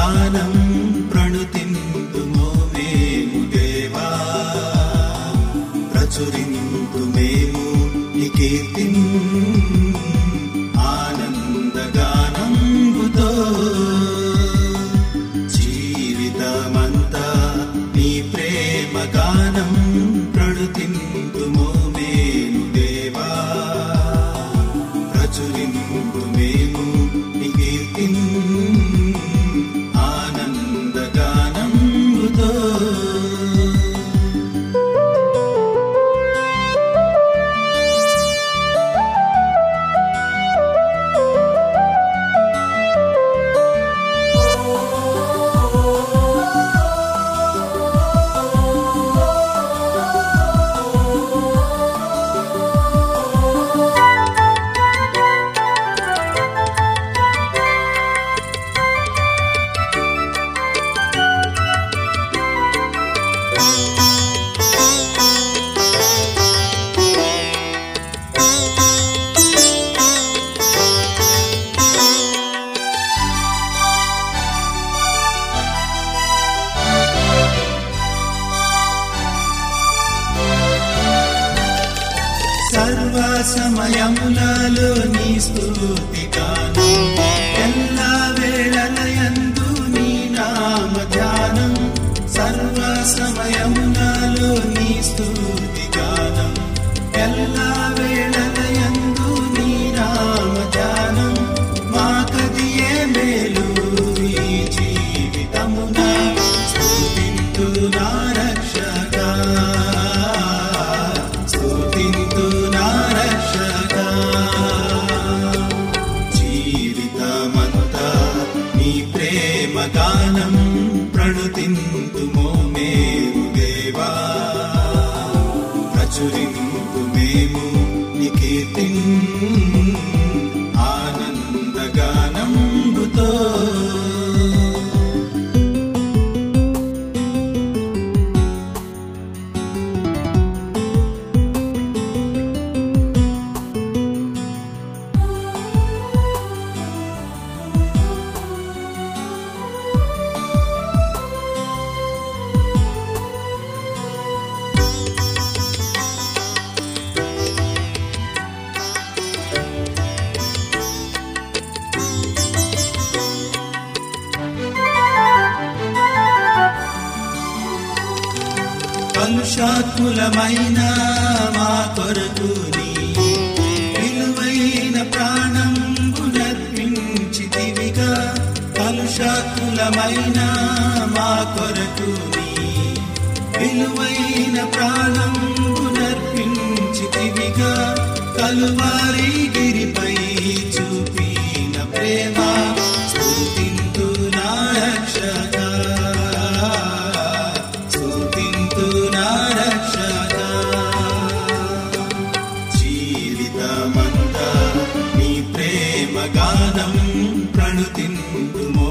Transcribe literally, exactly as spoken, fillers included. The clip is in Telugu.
గానం ప్రణుతింతుమో మేము దేవా, ప్రచురింతు మేము నీ కీర్తిన్ ఆనందగానంబుతో. జీవితమంతా నీ ప్రేమ గానం ప్రణుతింతుమో మేము దేవా, ప్రచురింతు మేము నీ కీర్తిన్ ఆనందగానంబుతో. సర్వ సమయములలో నీ స్తుతి గానం, ఎల్లా వేళలయందు నీ నామ ధ్యానం. సర్వ సమయములలో నీ స్తుతి గానం, ఎల్లా వేళలయందు నీ నామ ధ్యానం. మాకదియే మేలు ఈ జీవితమున, స్తుతింతు నా రక్షకా, స్తుతింతు నా రక్షకా. జీవితమంతా నీ ప్రేమ గానం ప్రణుతింతుమో మేము దేవా, ప్రచురింతు మేము నీ కీర్తిన్ ఆనందగానంబుతో. కలుషాత్ములమైన మా కొరకు నీ విలువైన ప్రాణంబునర్పించితివిగా. కలుషాత్ములమైన మా కొరకు నీ విలువైన ప్రాణంబునర్పించితివిగా. కలువారి గిరిపై చూపిన ప్రేమ, స్తుతింతు నా రక్షకా, స్తుతింతు నా రక్షకా. జీవితమంతా నీ ప్రేమ గానం ప్రణుతింతుమో